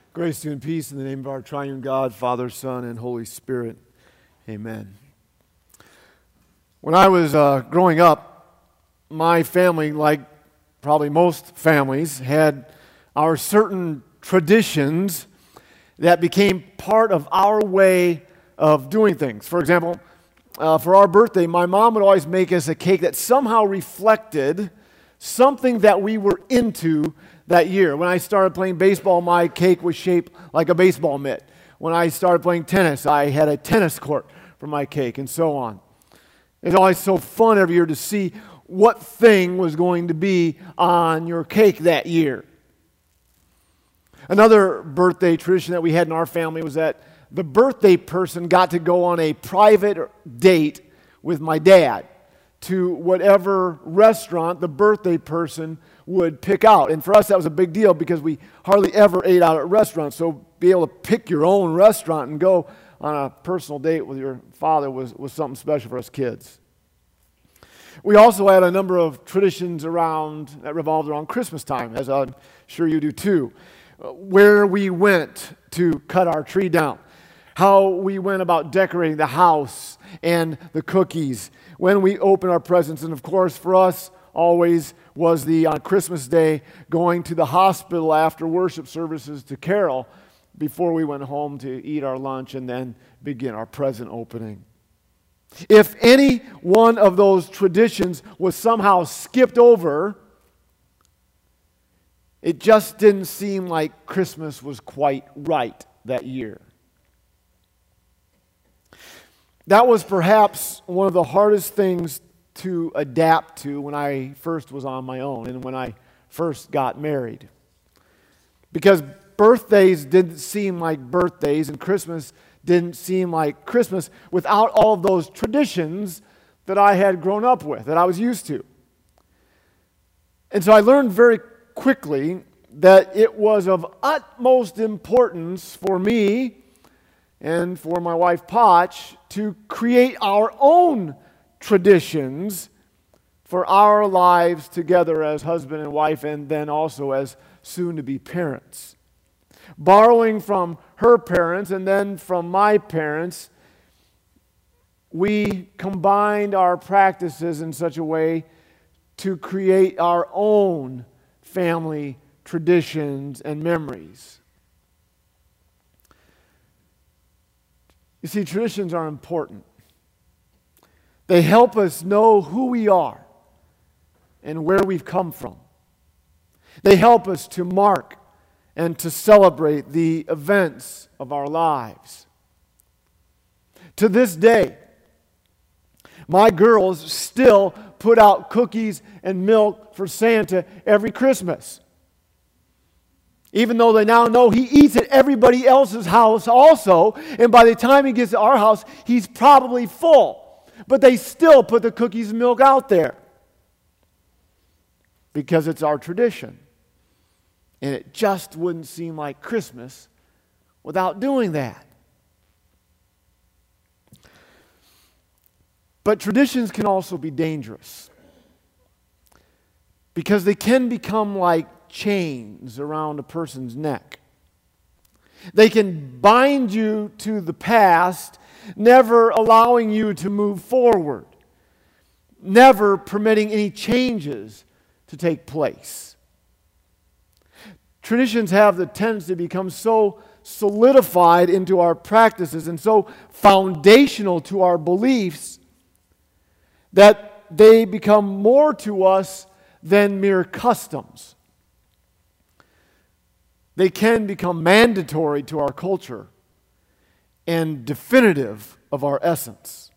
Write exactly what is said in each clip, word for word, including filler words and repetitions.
Grace to you and peace in the name of our triune God, Father, Son, and Holy Spirit. Amen. When I was uh, growing up, my family, like probably most families, had our certain traditions that became part of our way of doing things. For example, uh, for our birthday, my mom would always make us a cake that somehow reflected something that we were into that year. When I started playing baseball, my cake was shaped like a baseball mitt. When I started playing tennis, I had a tennis court for my cake, and so on. It's always so fun every year to see what thing was going to be on your cake that year. Another birthday tradition that we had in our family was that the birthday person got to go on a private date with my dad to whatever restaurant the birthday person would pick out. And for us, that was a big deal because we hardly ever ate out at restaurants. So be able to pick your own restaurant and go on a personal date with your father was, was something special for us kids. We also had a number of traditions around that revolved around Christmas time, as I'm sure you do too. Where we went to cut our tree down, how we went about decorating the house and the cookies, when we opened our presents, and of course for us always was the, on Christmas Day, going to the hospital after worship services to carol before we went home to eat our lunch and then begin our present opening. If any one of those traditions was somehow skipped over, it just didn't seem like Christmas was quite right that year. That was perhaps one of the hardest things to adapt to when I first was on my own and when I first got married. Because birthdays didn't seem like birthdays and Christmas didn't seem like Christmas without all of those traditions that I had grown up with, that I was used to. And so I learned very quickly that it was of utmost importance for me and for my wife Potch to create our own traditions for our lives together as husband and wife and then also as soon-to-be parents. Borrowing from her parents and then from my parents, we combined our practices in such a way to create our own family traditions and memories. You see, traditions are important. They help us know who we are and where we've come from. They help us to mark and to celebrate the events of our lives. To this day, my girls still put out cookies and milk for Santa every Christmas. Even though they now know he eats at everybody else's house also, and by the time he gets to our house, he's probably full. But they still put the cookies and milk out there because it's our tradition. And it just wouldn't seem like Christmas without doing that. But traditions can also be dangerous because they can become like chains around a person's neck. They can bind you to the past, never allowing you to move forward, never permitting any changes to take place. Traditions have the tendency to become so solidified into our practices and so foundational to our beliefs that they become more to us than mere customs. They can become mandatory to our culture and definitive of our essence.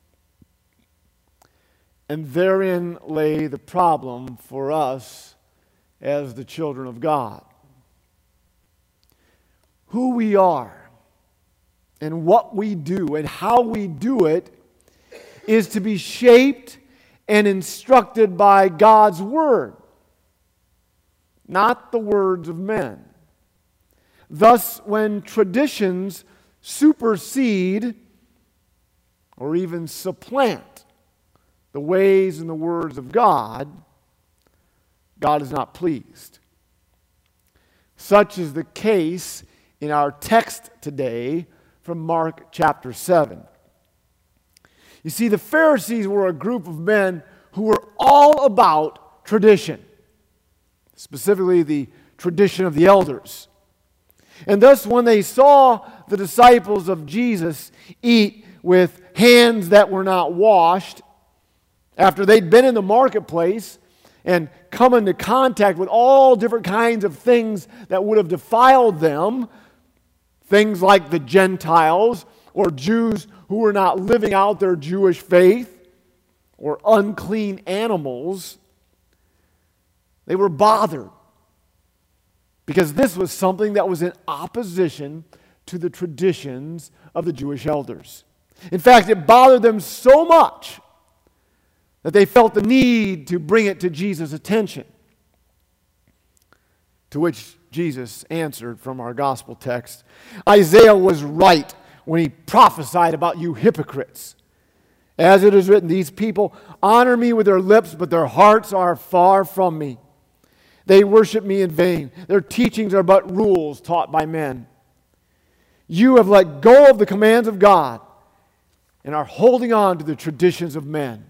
And therein lay the problem for us as the children of God. Who we are and what we do and how we do it is to be shaped and instructed by God's Word, not the words of men. Thus, when traditions supersede or even supplant the ways and the words of God, God is not pleased. Such is the case in our text today from Mark chapter seven. You see, the Pharisees were a group of men who were all about tradition, specifically the tradition of the elders. And thus, when they saw the disciples of Jesus eat with hands that were not washed, after they'd been in the marketplace and come into contact with all different kinds of things that would have defiled them, things like the Gentiles or Jews who were not living out their Jewish faith, or unclean animals, they were bothered because this was something that was in opposition to the traditions of the Jewish elders. In fact, it bothered them so much that they felt the need to bring it to Jesus' attention. To which Jesus answered from our gospel text, Isaiah was right when he prophesied about you hypocrites. As it is written, these people honor me with their lips, but their hearts are far from me. They worship me in vain. Their teachings are but rules taught by men. You have let go of the commands of God and are holding on to the traditions of men.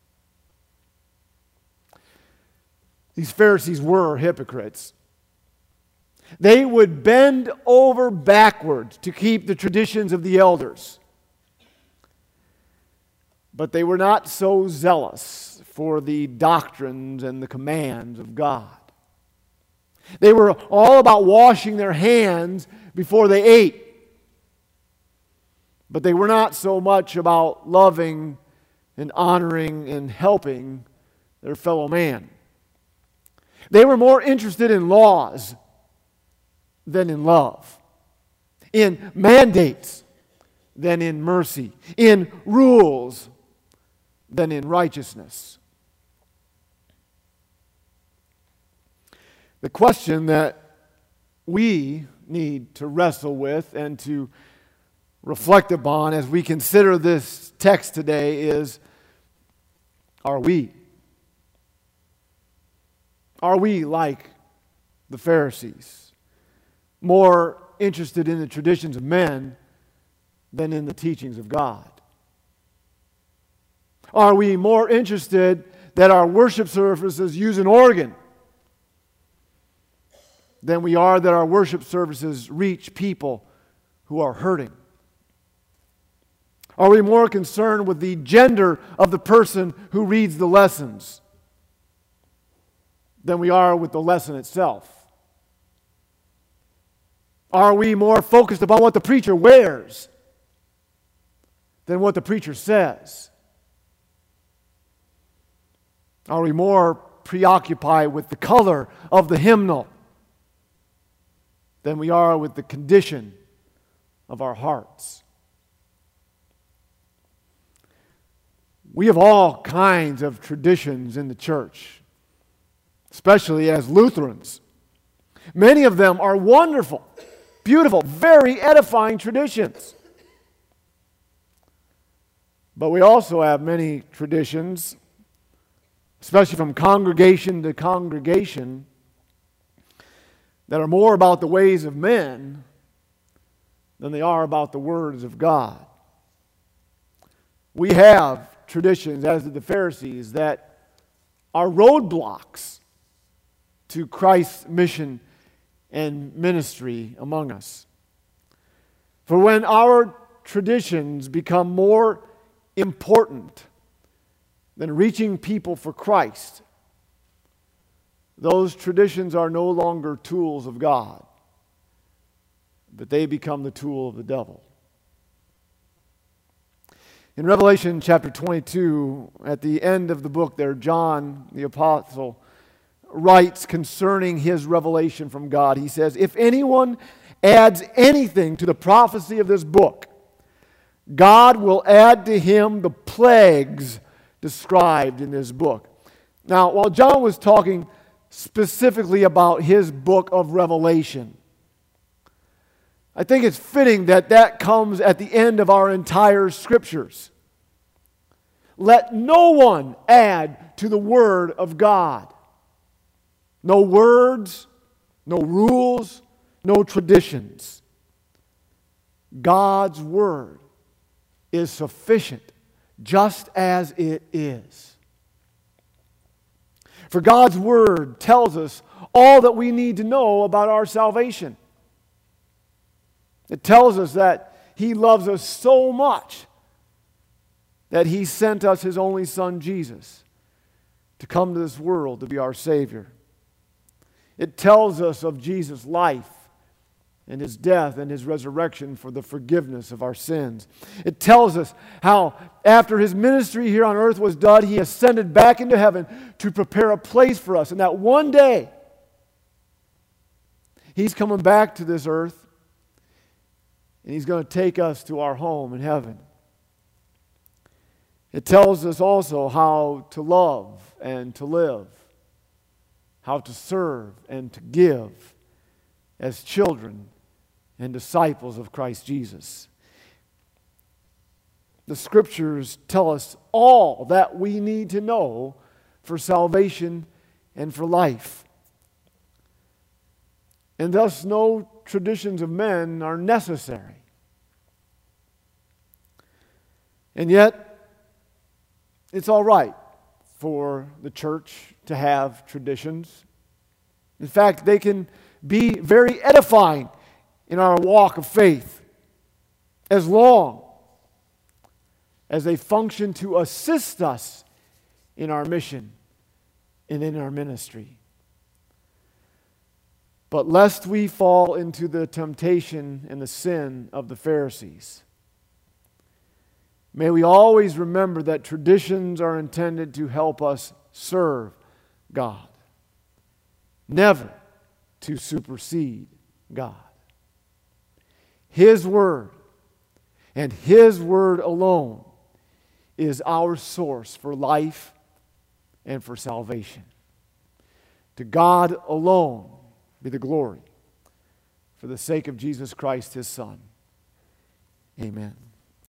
These Pharisees were hypocrites. They would bend over backwards to keep the traditions of the elders. But they were not so zealous for the doctrines and the commands of God. They were all about washing their hands before they ate. But they were not so much about loving and honoring and helping their fellow man. They were more interested in laws than in love, in mandates than in mercy, in rules than in righteousness. The question that we need to wrestle with and to reflect upon as we consider this text today is, are we? Are we like the Pharisees, more interested in the traditions of men than in the teachings of God? Are we more interested that our worship services use an organ than we are that our worship services reach people who are hurting? Are we more concerned with the gender of the person who reads the lessons than we are with the lesson itself? Are we more focused upon what the preacher wears than what the preacher says? Are we more preoccupied with the color of the hymnal than we are with the condition of our hearts? We have all kinds of traditions in the church, especially as Lutherans. Many of them are wonderful, beautiful, very edifying traditions. But we also have many traditions, especially from congregation to congregation, that are more about the ways of men than they are about the words of God. We have traditions, as did the Pharisees, that are roadblocks to Christ's mission and ministry among us. For when our traditions become more important than reaching people for Christ, those traditions are no longer tools of God, but they become the tool of the devil. In Revelation chapter twenty-two, at the end of the book there, John the apostle writes concerning his revelation from God. He says, if anyone adds anything to the prophecy of this book, God will add to him the plagues described in this book. Now, while John was talking specifically about his book of Revelation, I think it's fitting that that comes at the end of our entire scriptures. Let no one add to the word of God. No words, no rules, no traditions. God's Word is sufficient just as it is. For God's Word tells us all that we need to know about our salvation. It tells us that He loves us so much that He sent us His only Son, Jesus, to come to this world to be our Savior. It tells us of Jesus' life and His death and His resurrection for the forgiveness of our sins. It tells us how after His ministry here on earth was done, He ascended back into heaven to prepare a place for us. And that one day, He's coming back to this earth and He's going to take us to our home in heaven. It tells us also how to love and to live, how to serve and to give as children and disciples of Christ Jesus. The Scriptures tell us all that we need to know for salvation and for life. And thus no traditions of men are necessary. And yet, it's all right for the church to have traditions. In fact, they can be very edifying in our walk of faith as long as they function to assist us in our mission and in our ministry. But lest we fall into the temptation and the sin of the Pharisees, may we always remember that traditions are intended to help us serve God, never to supersede God. His Word and His Word alone is our source for life and for salvation. To God alone be the glory for the sake of Jesus Christ, His Son. Amen.